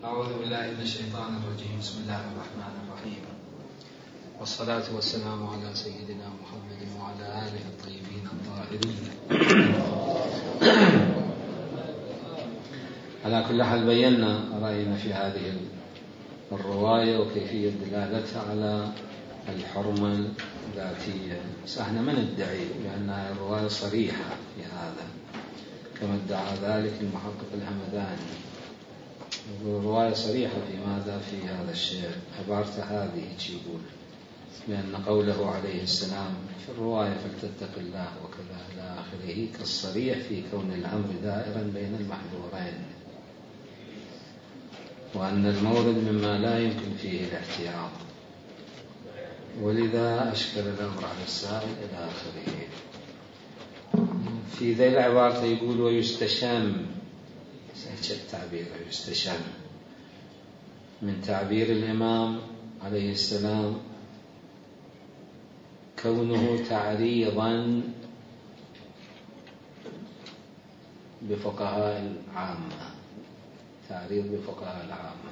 أعوذ بالله من الشيطان الرجيم. بسم الله الرحمن الرحيم، والصلاة والسلام على سيدنا محمد وعلى آله الطيبين الطاهرين. على كل حال بينا رأينا في هذه الرواية وكيفية دلالتها على الحرمة الذاتية، بس احنا ما ندعي لأنها الرواية صريحة في هذا كما ادعى ذلك المحقق الهمداني. الرواية صريحة في ماذا؟ في هذا الشيء. عبارته هذه يقول بأن قوله عليه السلام في الرواية فلتتق الله وكذا إلى آخره كالصريح في كون الأمر دائرا بين المحذورين، وأن المورد مما لا يمكن فيه الاحتياط، ولذا أشكل الأمر على السائل إلى آخره. في ذي العبارة يقول ويستشم، التعبير يستشم من تعبير الإمام عليه السلام كونه تعريضا بفقهاء العامة، تعريض بفقهاء العامة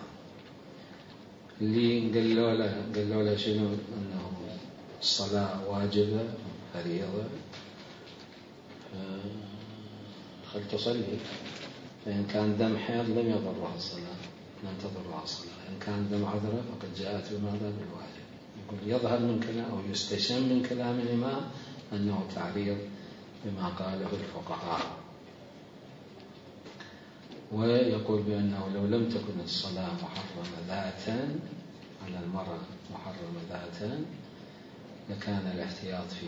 اللي قالوا له شنو؟ أنه الصلاة واجبة فريضة، خل تصلي، فإن كان دم حيض لم يضرها الصلاة، لم تضرها الصلاة، إن كان دم عذرة فقد جاءت بماذا؟ بالواجب. يقول يظهر من كلام أو يستشم من كلام الإمام أنه تعريض بما قاله الفقهاء، ويقول بأنه لو لم تكن الصلاة محرمة ذاتا على المرأة محرمة ذاتا لكان الاحتياط في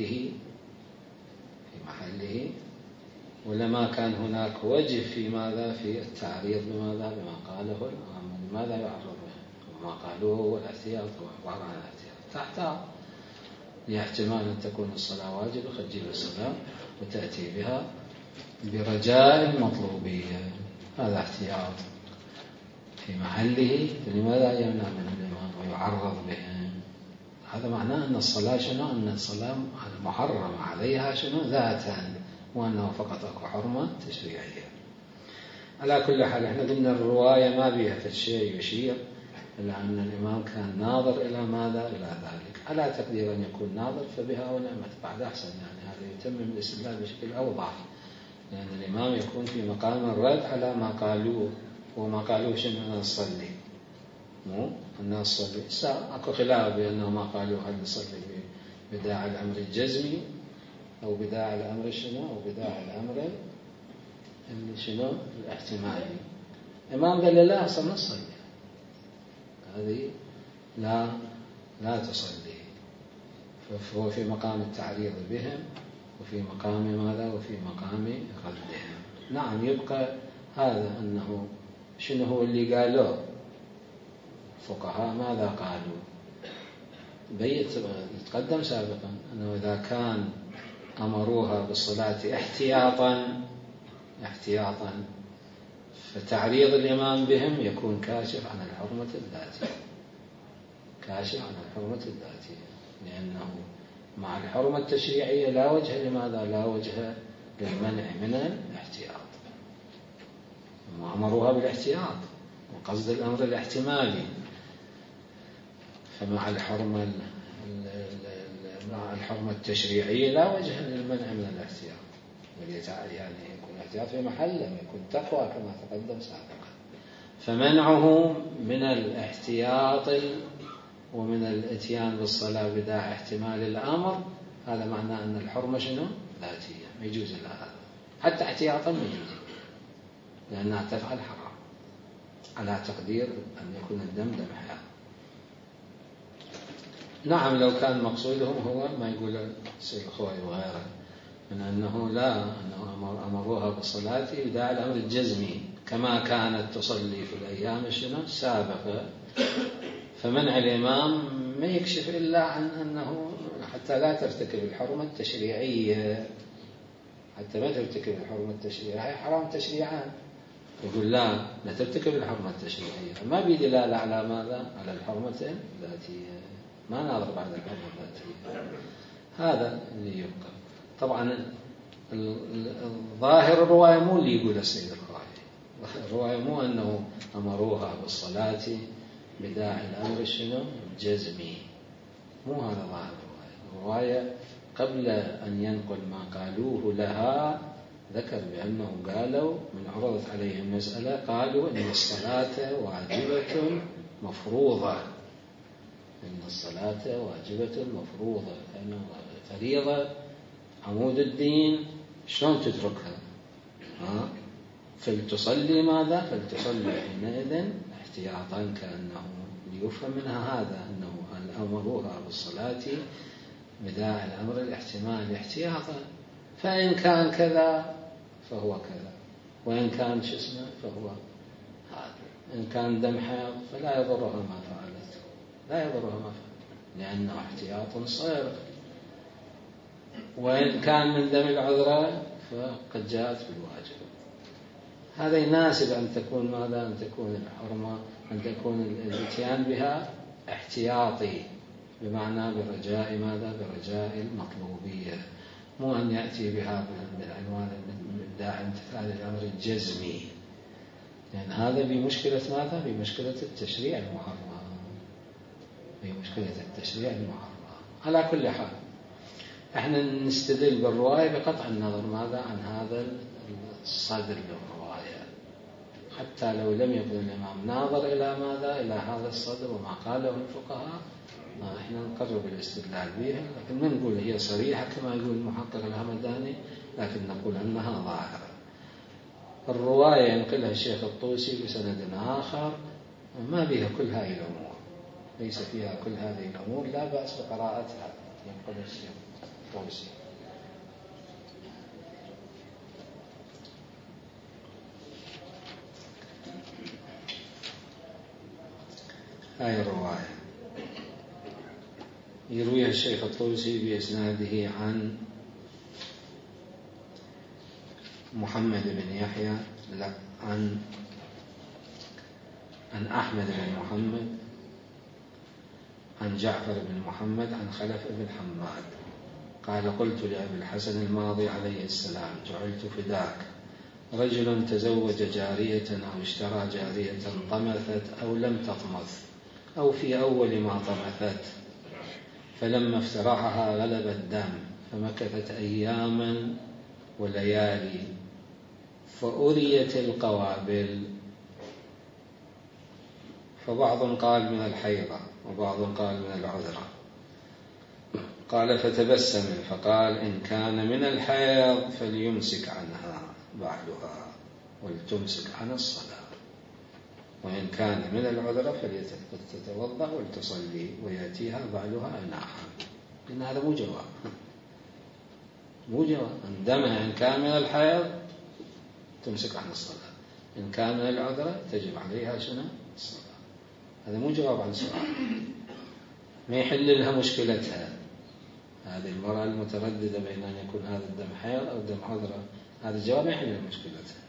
محله ولما كان هناك وجه في ماذا؟ في التعريض بماذا؟ بما قاله الأمام. لماذا يعرض به؟ وما قالوه هو الاحتياط، هو عبارة عن الاحتياط. تحتاط لاحتمال أن تكون الصلاة واجبة، قد تجيب الصلاة وتأتي بها برجاء المطلوبية، هذا احتياط في محله. فلماذا يمنع من الإمام ويعرض به؟ هذا معناه أن الصلاة شنو؟ أن الصلاة المحرم عليها شنو؟ ذاتا، وأنه فقط أكو حرمة تشريعية. على كل حال احنا قلنا الرواية ما بيها فالشيء يشير إلا أن الإمام كان ناظر إلى ماذا؟ إلى ذلك، على تقدير أن يكون ناظر فبها ونعمت، بعد أحسن. يعني هذا يتمم الاستدلال بشكل أوضح، لأن الإمام يكون في مقام الرد على ما قالوه، وما قالوه شنو؟ أن نصلي، مو أن نصلي. أكو خلاف بأنه ما قالوه هل نصلي بداعي الأمر الجزمي أو بداعي الأمر شنو؟ أو بداعي الأمر شنو؟ الاحتمالي. الإمام قال لا أصلا نصلي، هذه لا تصلي، فهو في مقام التعريض بهم وفي مقام ماذا؟ وفي مقام ردهم. نعم، يبقى هذا أنه شنو هو اللي قالوه فقهاء؟ ماذا قالوا؟ يتقدم سابقا أنه إذا كان أمروها بالصلاة احتياطا فتعريض الإمام بهم يكون كاشف عن الحرمة الذاتية، كاشف عن الحرمة الذاتية، لأنه مع الحرمة التشريعية لا وجه لماذا؟ لا وجه للمنع من الاحتياط. أمروها بالاحتياط وقصد الأمر الاحتمالي، فمع الحرمة التشريعية لا وجه للمنع من الاحتياط، يعني يكون الاحتياط في محله، يكون تقوى كما تقدم سابقا. فمنعه من الاحتياط ومن الاتيان بالصلاة بداعي احتمال الأمر، هذا معناه أن الحرمة شنو؟ ذاتية، ما يجوز لها هذا، حتى احتياطا ما يجوز، لأنها تفعل حرام على تقدير أن يكون الدم دم حياة. نعم، لو كان مقصودهم هو ما يقول السيد الخوي وغيره من أنه أنه أمروها بالصلاة بداعي الأمر الجزمي كما كانت تصلي في الأيام السابقة، فمنع الإمام ما يكشف إلا عن أنه حتى لا ترتكب الحرمة التشريعية، حتى ما ترتكب الحرمة التشريعية، هي حرام تشريعان، يقول لا ترتكب الحرمة التشريعية، ما بدلالة على ماذا؟ على الحرمة الذاتية، ما نظر بعد الحرمة الذاتية. هذا اللي يبقى. طبعا الظاهر الرواية مو اللي يقول السيد الخوي، الرواية مو أنه أمروها بالصلاة بداعي الأمر شنو الجزمي، مو هذا ظاهر الرواية. قبل أن ينقل ما قالوه لها ذكر بأنه قالوا من عرضت عليهم المسألة قالوا إن الصلاة واجبة مفروضة، إن الصلاة واجبة مفروضة، لأنه فريضة عمود الدين، شلون تتركها؟ فلتصلي ماذا؟ فلتصلي حينئذ احتياطا، كأنه ليفهم منها هذا أنه أمروها بالصلاة بداعي الأمر الاحتمال احتياطا، فإن كان كذا فهو كذا، وإن كان فهو هذا. إن كان دم حيض فلا يضرها ما فعلته، لا يضرها ما فعلته لأنه احتياط صرف. وإن كان من دم العذرة فقد جاءت بالواجب. هذا يناسب أن تكون ماذا؟ أن تكون الحرمة، أن تكون الاتيان بها احتياطي، بمعنى برجاء ماذا؟ برجاء المطلوبية، مو أن يأتي بها بالعنوان من داعي امتثال الأمر الجزمي، لأن هذا بمشكلة ماذا؟ بمشكلة التشريع المحرم، بمشكلة التشريع المحرم. على كل حال احنا نستدل بالرواية بقطع النظر ماذا؟ عن هذا الصدر للرواية، حتى لو لم يكن الإمام ناظر إلى ماذا؟ إلى هذا الصدر وما قاله الفقهاء، احنا نقرب الاستدلال بها، لكن ما نقول هي صريحة كما يقول المحقق الهمداني، لكن نقول أنها ظاهرة. الرواية ينقلها الشيخ الطوسي بسند آخر ما بها كل هذه الأمور، ليس فيها كل هذه الأمور، لا بأس بقراءتها، ينقلها الشيخ الطوسي. هاي الرواية يرويها الشيخ الطوسي بإسناده عن محمد بن يحيى، لا، عن أحمد بن محمد، عن جعفر بن محمد، عن خلف بن حماد قال قلت لأبي الحسن الماضي عليه السلام جعلت فداك، رجل تزوج جارية أو اشترى جارية طمثت أو لم تطمث أو في أول ما طمثت، فلما افترعها غلب الدم فمكثت أياما وليالي فأريت القوابل، فبعض قال من الحيضة وبعض قال من العذرة، قال فتبسم فقال إن كان من الحيض فليمسك عنها بعدها ولتمسك عن الصلاة، وإن كان من العذرة فلتتوضأ ولتصلي ويأتيها بعدها أناحا. لأن هذا مو جواب، مو جواب. عندما إن كان من الحيض تمسك عن الصلاة، إن كان من العذرة تجب عليها شنو؟ الصلاة. هذا مو جواب عن سؤال، ما يحل لها مشكلتها. هذه المرأة المترددة بين أن يكون هذا الدم حيض أو دم عذرة، هذا الجواب ما يحل مشكلتها.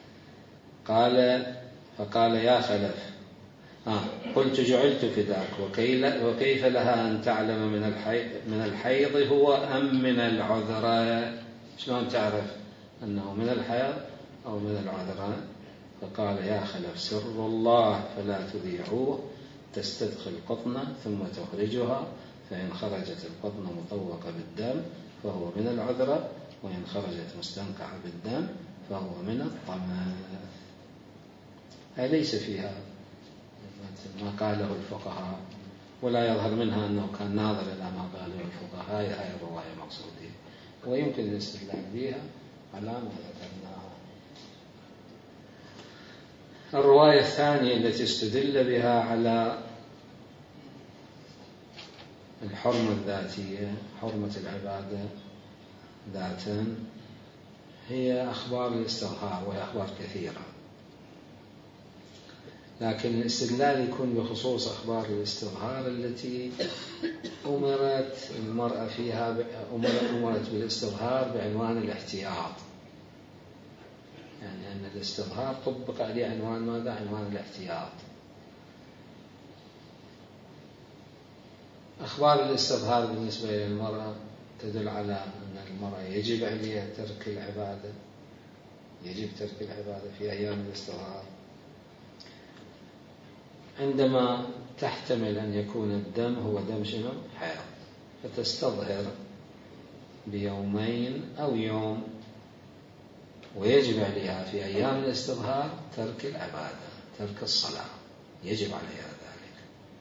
فقال يا خلف قلت جعلت فداك وكيف لها أن تعلم من الحيض هو أم من العذرة؟ شلون تعرف أنه من الحيض أو من العذرة؟ فقال يا خلف سر الله فلا تذيعوه، تستدخل قطنة ثم تخرجها، فإن خرجت القطنة مطوقة بالدم فهو من العذرة، وإن خرجت مستنقعة بالدم فهو من الطمث. هي ليس فيها ما قاله الفقهاء، ولا يظهر منها أنه كان ناظر إلى ما قاله الفقهاء. هاي الرواية مقصودية، ويمكن الاستدلال بها على ما ذكرناها. الرواية الثانية التي استدل بها على الحرمة الذاتية، حرمة العبادة ذاتا، هي أخبار الاستظهار، وهي أخبار كثيرة، لكن الاستدلال يكون بخصوص أخبار الاستظهار التي أمرت المرأة فيها، أمرت بالاستظهار بعنوان الاحتياط، يعني أن الاستظهار طبق عليه عنوان ماذا؟ عنوان الاحتياط. أخبار الاستظهار بالنسبة للمرأة تدل على أن المرأة يجب عليها ترك العبادة، يجب ترك العبادة في أيام الاستظهار. عندما تحتمل أن يكون الدم هو دم شنو؟ حيض، فتستظهر بيومين أو يوم، ويجب عليها في أيام الاستظهار ترك العبادة، ترك الصلاة، يجب عليها ذلك.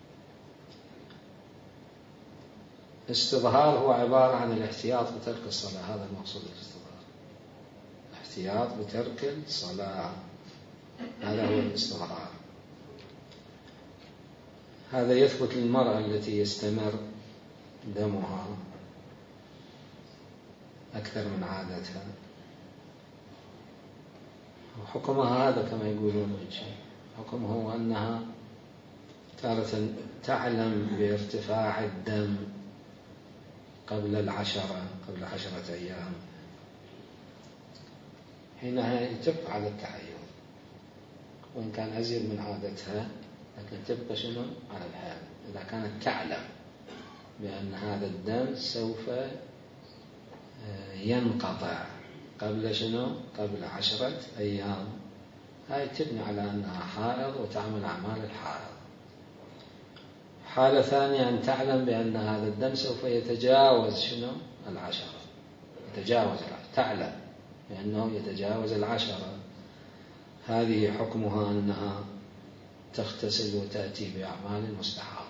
الاستظهار هو عبارة عن الاحتياط بترك الصلاة، هذا المقصود بالاستظهار، الاحتياط بترك الصلاة، هذا هو الاستظهار. هذا يثبت للمرأة التي يستمر دمها أكثر من عادتها، وحكمها هذا كما يقولون، حكمه أنها تارة تعلم بارتفاع الدم قبل 10 أيام، حينها تبقى على التحيض، وإن كان أزيد من عادتها لكن تبقى شنو؟ على الحيض. إذا كانت تعلم بأن هذا الدم سوف ينقطع قبل شنو؟ قبل 10 أيام، هاي تبني على أنها حائض وتعمل أعمال الحائض. حالة ثانية أن تعلم بأن هذا الدم سوف يتجاوز شنو؟ 10، يتجاوز 10، تعلم بأنه يتجاوز 10، هذه حكمها أنها تغتسل وتأتي بأعمال مستحاضة،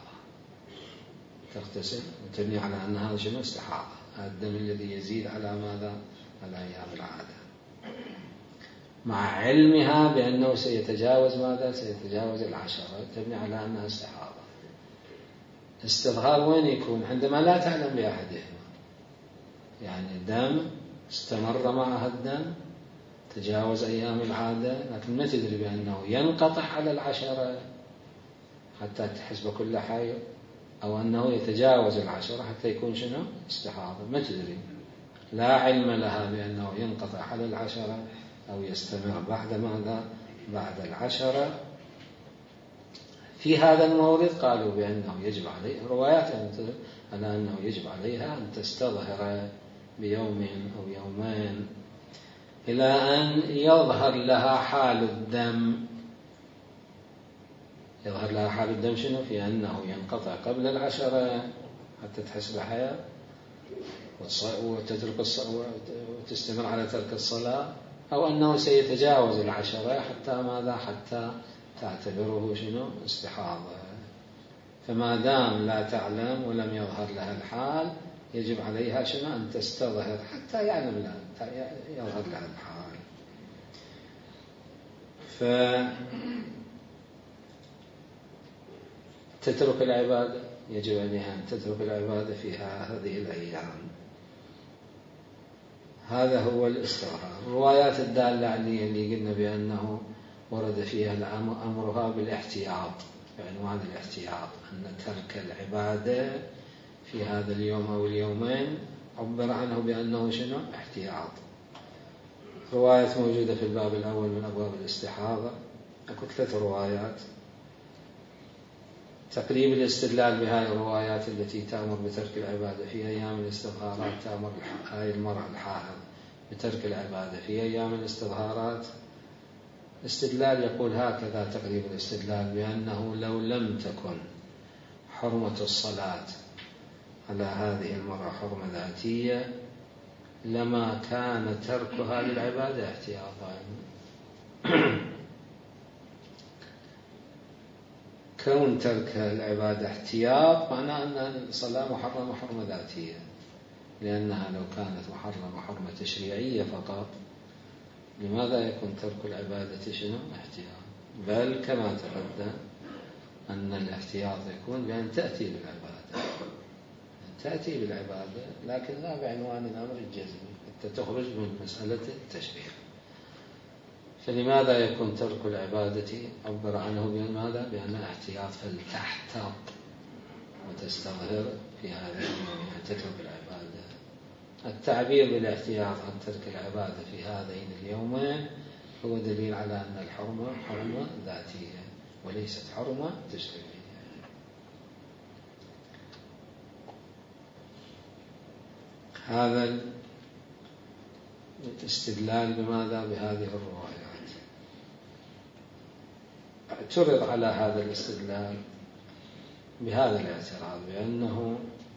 تغتسل وتبني على أن هذا شنو؟ استحاضة، هذا الدم الذي يزيد على ماذا؟ على أيام العادة، مع علمها بأنه سيتجاوز ماذا؟ سيتجاوز 10، تبني على أنها استحاضة. استظهار وين يكون؟ عندما لا تعلم بأحدهما، يعني الدم استمر معها الدم تجاوز أيام العادة، لكن ما تدري بأنه ينقطع على 10 حتى تحسب كل حي، أو أنه يتجاوز 10 حتى يكون شنو؟ استحاضة، ما تدري، لا علم لها بأنه ينقطع على 10 أو يستمر بعد ماذا؟ بعد 10. في هذا المورد قالوا بأنه يجب عليه، روايات على أنه يجب عليها أن تستظهر بيوم أو يومين إلى أن يظهر لها حال الدم. يظهر لها حال الدم شنو؟ في أنه ينقطع قبل 10 حتى تحس بحياة وتترك الصلاة وتستمر على ترك الصلاة، أو أنه سيتجاوز 10 حتى ماذا؟ حتى تعتبره شنو؟ استحاضة. فما دام لا تعلم ولم يظهر لها الحال يجب عليها شنو؟ أن تستظهر حتى يعلم لها، يظهر لها الحال. فتترك العبادة، يجب عليها أن تترك العبادة فيها هذه الأيام. هذا هو الاستظهار. الروايات الدالة عليه اللي قلنا بأنه ورد فيها أمرها بالاحتياط، بعنوان الاحتياط، أن ترك العبادة في هذا اليوم أو اليومين عبر عنه بأنه شنو؟ احتياط. رواية موجودة في الباب الأول من أبواب الاستحاضة، أكو 3 روايات. تقريب الاستدلال بهذه الروايات التي تأمر بترك العبادة في أيام الاستظهارات، تأمر هذه المرأة الحائض بترك العبادة في أيام الاستظهارات. الاستدلال يقول هكذا، تقريب الاستدلال بأنه لو لم تكن حرمة الصلاة على هذه المرأة حرمة ذاتية لما كان تركها للعبادة احتياطا. كون ترك العبادة احتياط معناه أن الصلاة محرمة حرمة ذاتية، لأنها لو كانت محرمة حرمة تشريعية فقط لماذا يكون ترك العبادة شنو؟ احتياط. بل كما تقدم أن الاحتياط يكون بأن تأتي بالعبادة، تأتي بالعبادة لكن لا بعنوان الأمر الجزمي حتى تخرج من مسألة التشريع. فلماذا يكون ترك العبادة عبر عنه بماذا؟ بأن احتياط، فلتحتاط وتستظهر في هذا اليوم، تترك العبادة. التعبير بالاحتياط عن ترك العبادة في هذين اليومين هو دليل على أن الحرمة حرمة ذاتية وليست حرمة تشريعية. هذا الاستدلال بماذا؟ بهذه الروايات. اعترض على هذا الاستدلال بهذا الاعتراض، بأنه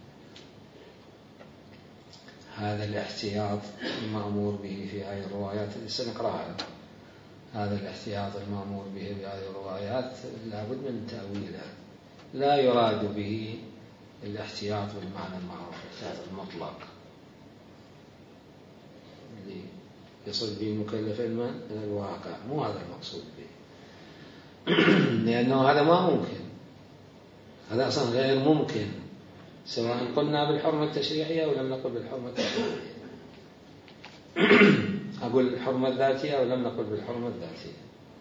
هذا الاحتياط المأمور به في هذه الروايات اللي سنقرأها، هذا الاحتياط المأمور به في هذه الروايات لابد من تأويله. لا يراد به الاحتياط بالمعنى المعروف، الاحتياط المطلق اللي يصل به المكلف علما من الواقع، مو هذا المقصود به. لأنه هذا ما ممكن، هذا أصلا غير ممكن، سواء قلنا بالحرمة التشريعية أو لم نقل بالحرمة التشريعية. أقول الحرمة الذاتية أو لم نقل بالحرمة الذاتية.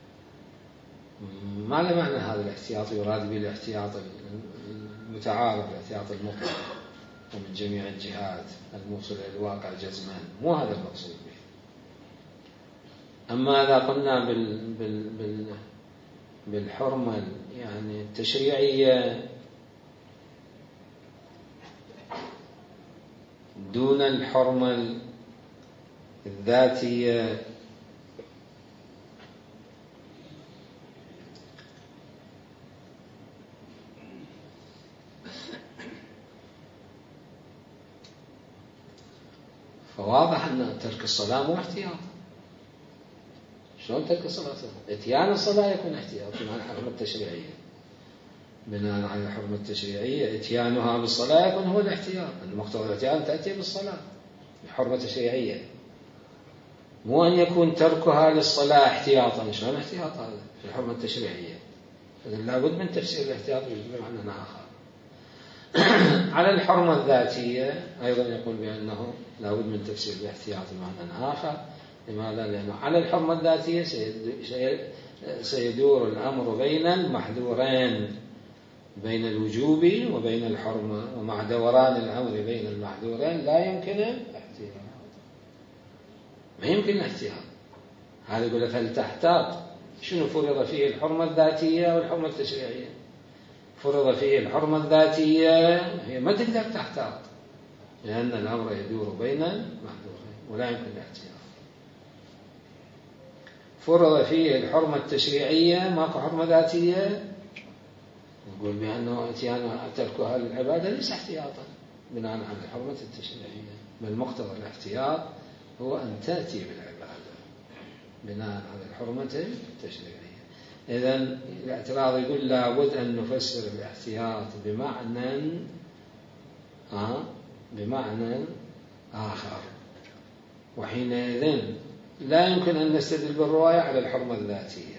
ما له معنى هذا الاحتياط يراد به الاحتياط المتعارف، الاحتياط المطلق ومن جميع الجهات الموصل إلى الواقع جزما، مو هذا المقصود به. أما إذا قلنا بالحرمة يعني التشريعية دون الحرمة الذاتية، فواضح أن ترك الصلاة مو احتياط. شلون ترك الصلاة؟ اتيان الصلاة يكون احتياط مع الحرمة التشريعية. بناء على الحرمة التشريعية اتيانها بالصلاة يكون هو الاحتياط، أن مقتضى الاتيان تأتي بالصلاة بحرمة تشريعية، مو أن يكون تركها للصلاة احتياطا. شلون احتياط هذا في الحرمة التشريعية؟ إذن لابد من تفسير الاحتياط بمعنى آخر. على الحرمة الذاتية أيضا يقول بأنه لابد من تفسير الاحتياط بمعنى آخر. لماذا؟ لأنه على الحرمة الذاتية سيدور الأمر بين المحذورين، بين الوجوب وبين الحرمة، ومع دوران الأمر بين المحذورين لا يمكن الاحتياط، ما يمكن الاحتياط. هذا يقول لك هل تحتاط؟ شنو فرض فيه الحرمة الذاتية أو الحرمة التشريعية؟ فرض فيه الحرمة الذاتية، هي ما تقدر تحتاط لأن الأمر يدور بين المحذورين ولا يمكن الاحتياط. فرض فيه الحرمة التشريعية، ماكو حرمة ذاتية، نقول بأنه اتيان تركها للعبادة ليس احتياطا بناء على الحرمة التشريعية، بل مقتضى الاحتياط هو أن تأتي بالعبادة بناء على الحرمة التشريعية. إذن الاعتراض يقول لابد أن نفسر الاحتياط بمعنى آخر، وحينئذ لا يمكن أن نستدل بالرواية على الحرمة الذاتية،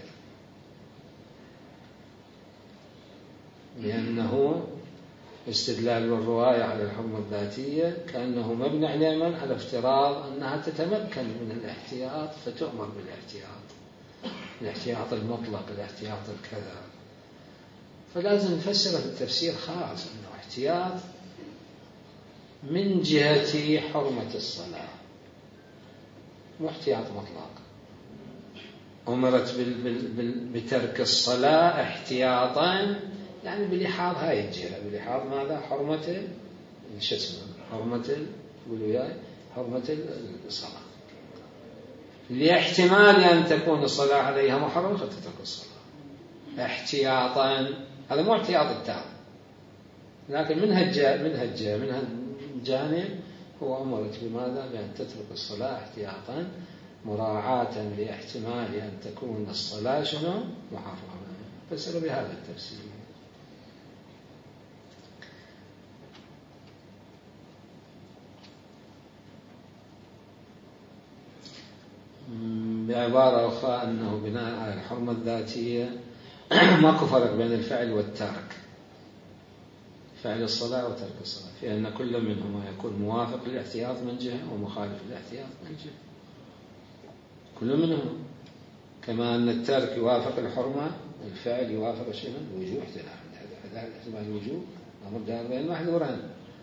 لأنه استدلال بالرواية على الحرمة الذاتية كأنه مبني على على افتراض أنها تتمكن من الاحتياط فتؤمر بالاحتياط، الاحتياط المطلق، الاحتياط الكذا. فلازم نفسره بالتفسير خاص أنه احتياط من جهة حرمة الصلاة، مو احتياط مطلق. أمرت بترك الصلاة احتياطا، يعني بلحاظ هاي الجهة، بلحاظ ماذا؟ حرمة حرمة قولوا وياي، حرمة الصلاة، لاحتمال أن تكون الصلاة عليها محرمة فتترك الصلاة احتياطا. هذا مو احتياط التام، لكن من هالجانب هو أمرت بماذا؟ بأن تترك الصلاة احتياطا مراعاة لاحتمال أن تكون الصلاة شنو؟ محرمة. فسروا بهذا التفسير. بعبارة أخرى أنه بناء على الحرمة الذاتية ماكو فرق بين الفعل والترك، فعل الصلاة وترك الصلاة، في أن كل منهما يكون موافق للاحتياط من جهة ومخالف للاحتياط من جهة، كل منهما. كما أن الترك يوافق الحرمة، الفعل يوافق شنو؟ الوجوب. احتمال الوجوب أمر دار بين المحذورين،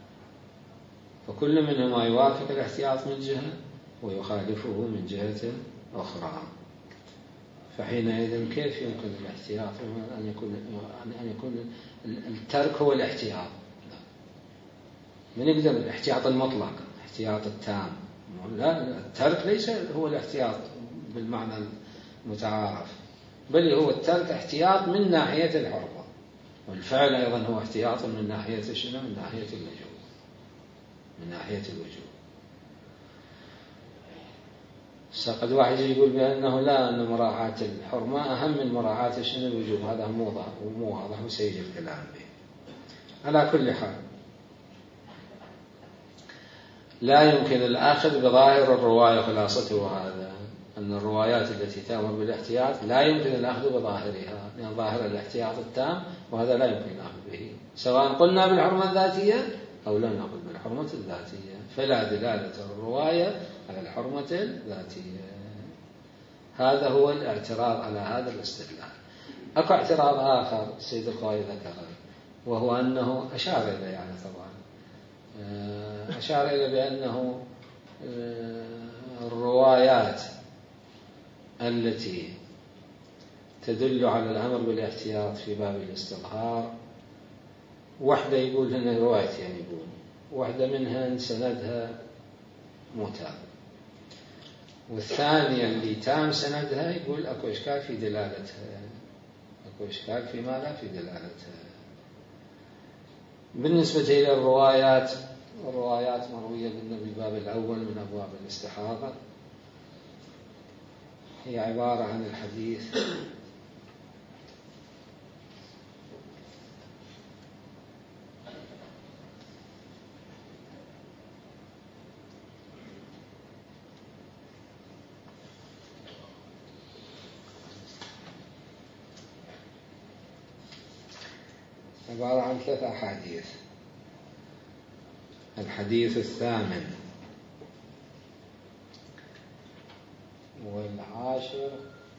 فكل منهما يوافق الاحتياط من جهة ويخالفه من جهة أخرى. فحينئذ كيف يمكن الاحتياط أن يكون الترك هو الاحتياط؟ من يقدر الاحتياط المطلق، الاحتياط التام لا، الترك ليس هو الاحتياط بالمعنى المتعارف، بل هو الترك احتياط من ناحية الحرمة، والفعل أيضا هو احتياط من ناحية شنو؟ من ناحية الوجوب، من ناحية الوجوب. قد واحد يقول بأنه لا، أن مراعاة الحرمة أهم من مراعاة شنو؟ الوجوب. هذا مو واضح وسيجي الكلام به. على كل حال لا يمكن الأخذ بظاهر الرواية، خلاصته هذا أن الروايات التي تأمر بالاحتياط لا يمكن الأخذ بظاهرها، لأن ظاهر الاحتياط التام، وهذا لا يمكن الأخذ به، سواء قلنا بالحرمة الذاتية أو لم نقل بالحرمة الذاتية، فلا دلالة الرواية على الحرمة الذاتية. هذا هو الاعتراض على هذا الاستدلال. أكو اعتراض آخر السيد الخوئي ذكره، وهو أنه أشار إليه، يعني طبعا أشار إلى بأنه الروايات التي تدل على الأمر بالاحتياط في باب الاستظهار، واحدة يقول هنا روايتين، يعني يقول واحدة منها سندها متاب، والثانية اللي تام سندها يقول أكو إشكال في دلالتها، أكو إشكال في ماذا؟ في دلالتها. بالنسبة إلى الروايات مروية بالباب الأول من أبواب الاستحاضة، هي عبارة عن الحديث عبارة عن 3 أحاديث. الحديث الثامن والعاشر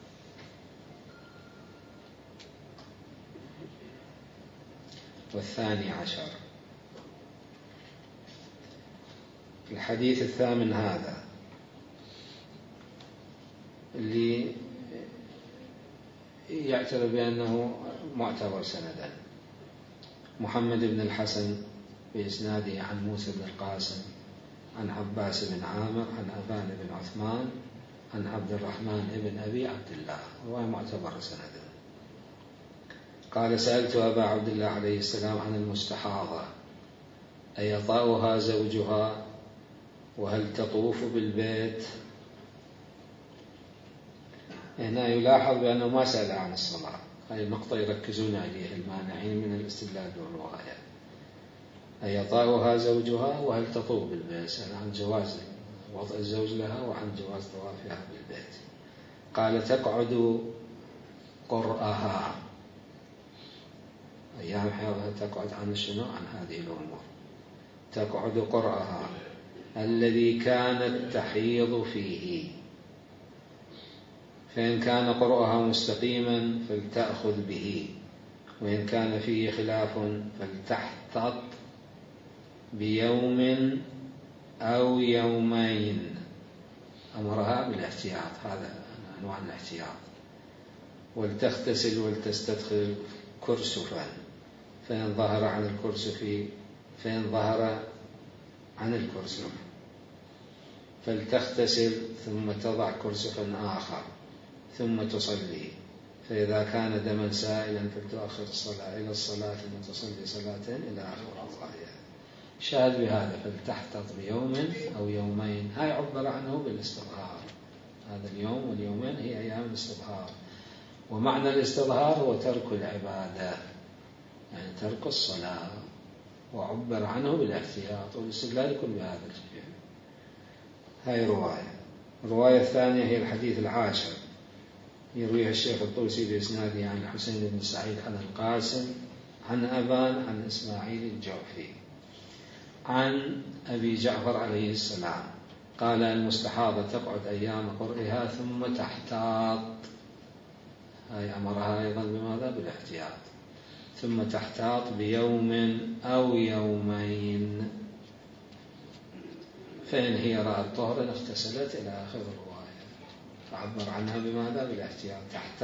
والثاني عشر. الحديث الثامن هذا اللي يعتبر بأنه معتبر سندا، محمد بن الحسن بإسناده عن موسى بن القاسم عن عباس بن عامر عن أبان بن عثمان عن عبد الرحمن بن أبي عبد الله، رواية معتبر سندا. قال: سألت أبا عبد الله عليه السلام عن المستحاضة، أيطأها زوجها وهل تطوف بالبيت؟ هنا يلاحظ بأنه ما سأل عن الصلاة، هذه النقطة يركزون عليها المانعين من الاستدلال بالرواية. أيطأها زوجها وهل تطوف بالبيت، سأل عن جواز وضع الزوج لها وعن جواز طوافها بالبيت. قال: تقعد قرأها، أيام حيضها تقعد عن شنو؟ عن هذه الأمور. تقعد قرأها الذي كانت تحيض فيه، فإن كان قرأها مستقيما فلتأخذ به، وإن كان فيه خلاف فلتحتط بيوم أو يومين. أمرها بالاحتياط، هذا أنواع الاحتياط. ولتغتسل ولتستدخل كرسفا، فإن ظهر عن الكرسف فلتغتسل ثم تضع كرسفا آخر ثم تصلي، فإذا كان دما سائلا فلتؤخر الصلاة إلى الصلاة ثم تصلي صلاتين إلى آخر الآية. شاهد بهذا فلتحتط بيوم أو يومين، هاي عبر عنه بالاستظهار، هذا اليوم واليومين هي أيام الاستظهار. ومعنى الاستظهار هو ترك العبادة، يعني ترك الصلاة، وعبر عنه بالاحتياط، والاستدلال يكون بهذا الشيء. هاي الرواية الثانية هي الحديث العاشر، يرويها الشيخ الطوسي بإسناده عن الحسين بن سعيد عن القاسم عن أبان عن إسماعيل الجعفي عن أبي جعفر عليه السلام قال: المستحاضة تقعد أيام قرئها ثم تحتاط، هاي أمرها أيضا بماذا؟ بالاحتياط. ثم تحتاط بيوم أو يومين، فإن هي رأت طهرا اغتسلت إلى آخر الرواية، فعبر عنها بماذا؟ بالاحتياط.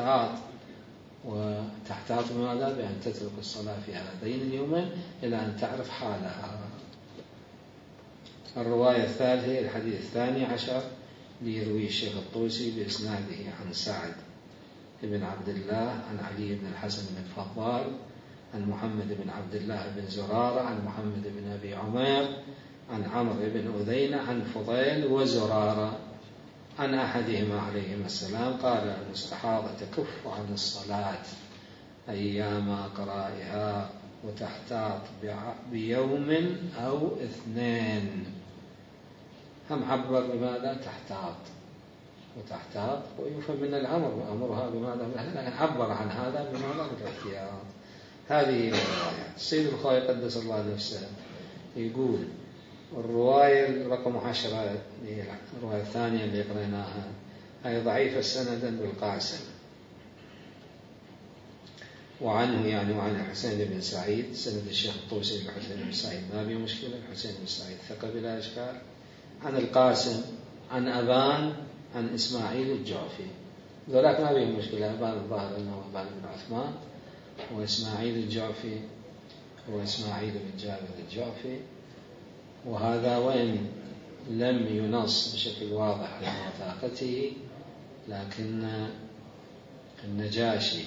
وتحتاط بماذا؟ بأن تترك الصلاة في هذين اليومين إلى أن تعرف حالها. الرواية الثالثة الحديث الثاني عشر ليروي الشيخ الطوسي بإسناده عن سعد بن عبد الله عن علي بن الحسن بن فضال عن محمد بن عبد الله بن زرارة عن محمد بن أبي عمير عن عمرو بن أذينة عن فضيل وزرارة عن أحدهما عليهما السلام قال: المستحاضة تكف عن الصلاة أيام أقرائها وتحتاط بيوم أو اثنين. هم عبر بماذا؟ تحتاط، وتحتاط ويفهم من الأمر أمرها بماذا؟ لكن عبر عن هذا بماذا؟ بالاحتياط. هذه الروايات. السيد الخوي قدس الله نفسه يقول الرواية رقم 10 الرواية الثانية اللي قريناها هي ضعيفة سندا بالقاسم، وعنه يعني وعن الحسين بن سعيد سند الشيخ الطوسي الحسين بن سعيد ما به مشكلة، الحسين بن سعيد ثقة بلا إشكال. عن القاسم عن أبان عن إسماعيل الجعفي، ذولاك ما بهم مشكلة. أبان الظاهر أنه أبان بن عثمان، وإسماعيل الجعفي هو إسماعيل بن جابر الجعفي، وهذا وإن لم ينص بشكل واضح على وثاقته، لكن النجاشي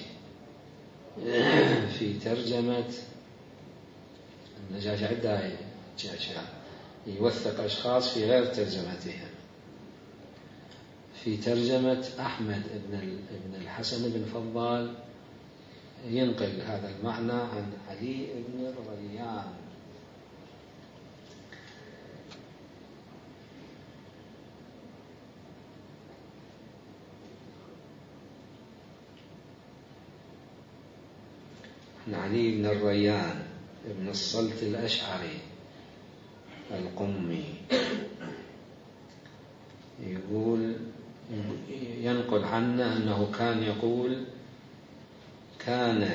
في ترجمة النجاشي عدة يوثق أشخاص في غير ترجمتهم. في ترجمة أحمد بن الحسن بن فضال ينقل هذا المعنى عن علي بن الريان. عن علي بن الريان ابن الصلت الأشعري القمي، يقول ينقل عنه أنه كان يقول كان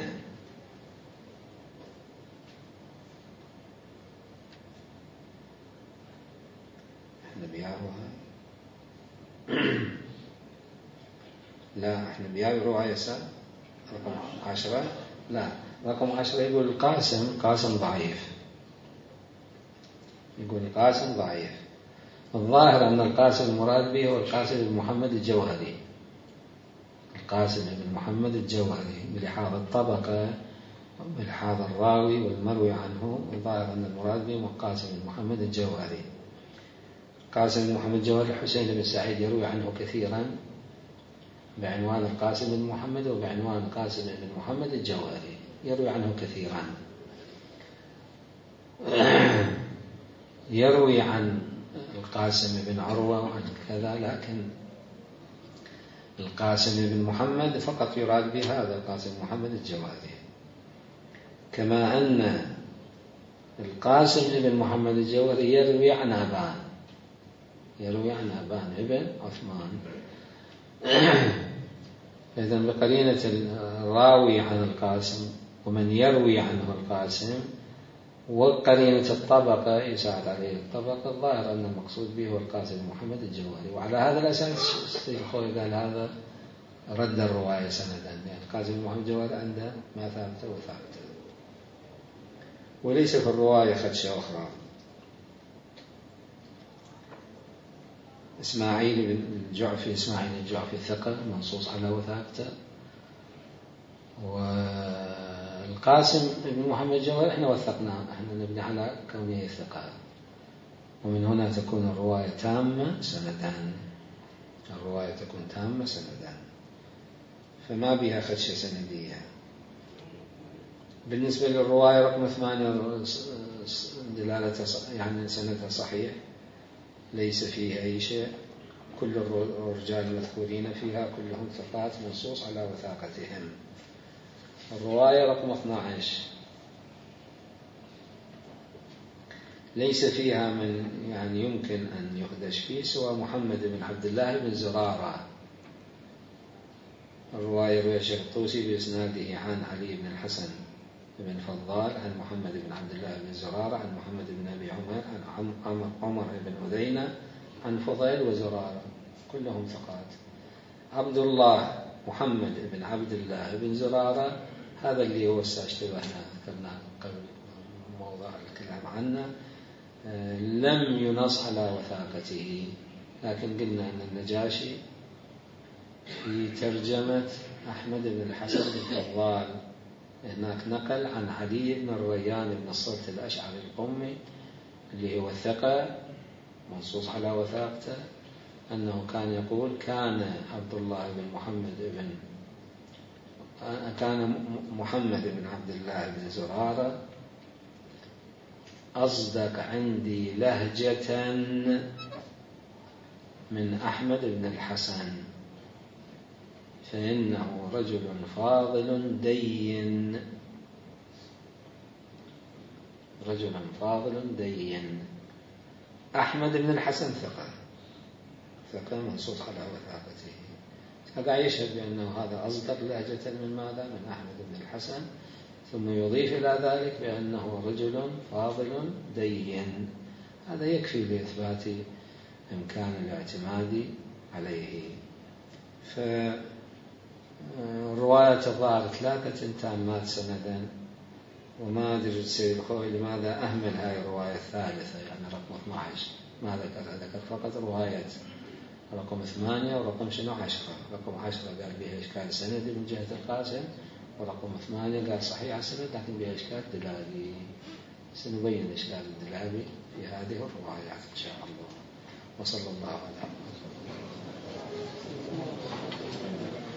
احنا بيعروها لا احنا بيعروا رواية رقم 10 لا رقم 10 يقول قاسم ضعيف، يقول القاسم ضعيف. الظاهر أن القاسم المراد به هو القاسم بن محمد الجوهري، القاسم بن محمد الجوهري بلحاظ الطبقة وبلحاظ الراوي والمروي عنه. الظاهر أن المراد به القاسم بن محمد الجوهري. قاسم بن محمد الجوهري الحسين بن سعيد يروي عنه كثيرا بعنوان القاسم بن محمد وبعنوان القاسم بن محمد الجوهري، يروي عنه كثيرا. يروي عن القاسم بن عروة وعن كذا، لكن القاسم بن محمد فقط يراد به هذا القاسم بن محمد الجوهري. كما أن القاسم بن محمد الجوهري يروي عن أبان ابن عثمان. إذن بقرينة الراوي عن القاسم ومن يروي عنه القاسم وقرينة الطبقة يساعد عليه الطبقة، الظاهر أن المقصود به هو القاسم بن محمد الجوهري. وعلى هذا الأساس السيد الخوي قال هذا رد الرواية سندا، يعني القاسم بن محمد الجوهري عنده ما ثابته وثابته، وليس في الرواية خدشة أخرى. إسماعيل الجعفي ثقة منصوص على وثاقته، والقاسم بن محمد الجوهري احنا وثقناه، احنا نبني على كونه ثقة، ومن هنا تكون الرواية تامة سندا، فما بها خدشة سندية. بالنسبة للرواية رقم 8 دلالة يعني سندها صحيح، ليس فيه أي شيء، كل الرجال المذكورين فيها كلهم ثقات منصوص على وثاقتهم. الرواية رقم 12 ليس فيها من يعني يمكن أن يخدش فيه سوى محمد بن عبد الله بن زرارة. الرواية روي الشيخ الطوسي بإسناده عن علي بن الحسن بن فضال عن محمد بن عبد الله بن زرارة عن محمد بن أبي عمير عن عمر بن أذينة عن فضيل وزرارة، كلهم ثقات. عبد الله محمد بن عبد الله بن زرارة هذا اللي هو اشتبهنا ذكرنا قبل موضوع الكلام عنه، لم ينص على وثاقته، لكن قلنا أن النجاشي في ترجمة أحمد بن الحسن الفضال هناك نقل عن علي بن الريان بن الصلت الأشعري القمي اللي هو الثقة منصوص على وثاقته، أنه كان يقول كان محمد بن عبد الله بن زرارة أصدق عندي لهجة من أحمد بن الحسن، فإنه رجل فاضل دين، رجل فاضل دين. أحمد بن الحسن ثقة منصوص على وثاقته، هذا يشهد بأنه هذا أصدق لهجة من ماذا؟ من أحمد بن الحسن، ثم يضيف إلى ذلك بأنه رجل فاضل دين، هذا يكفي لإثبات إمكان الاعتماد عليه. فرواية الظاهر 3 تامات سندا، وما أدري السيد الخوئي لماذا أهمل هاي الرواية الثالثة، يعني رقم 12 ما ذكر فقط رواية رقم 8 ورقم 10. رقم 10 قال بها إشكال سندي من جهة القاسم، ورقم 8 قال صحيح السند لكن بها إشكال دلالي. سنبين إشكال الدلالي في هذه الروايات إن شاء الله. وصلى الله على محمد.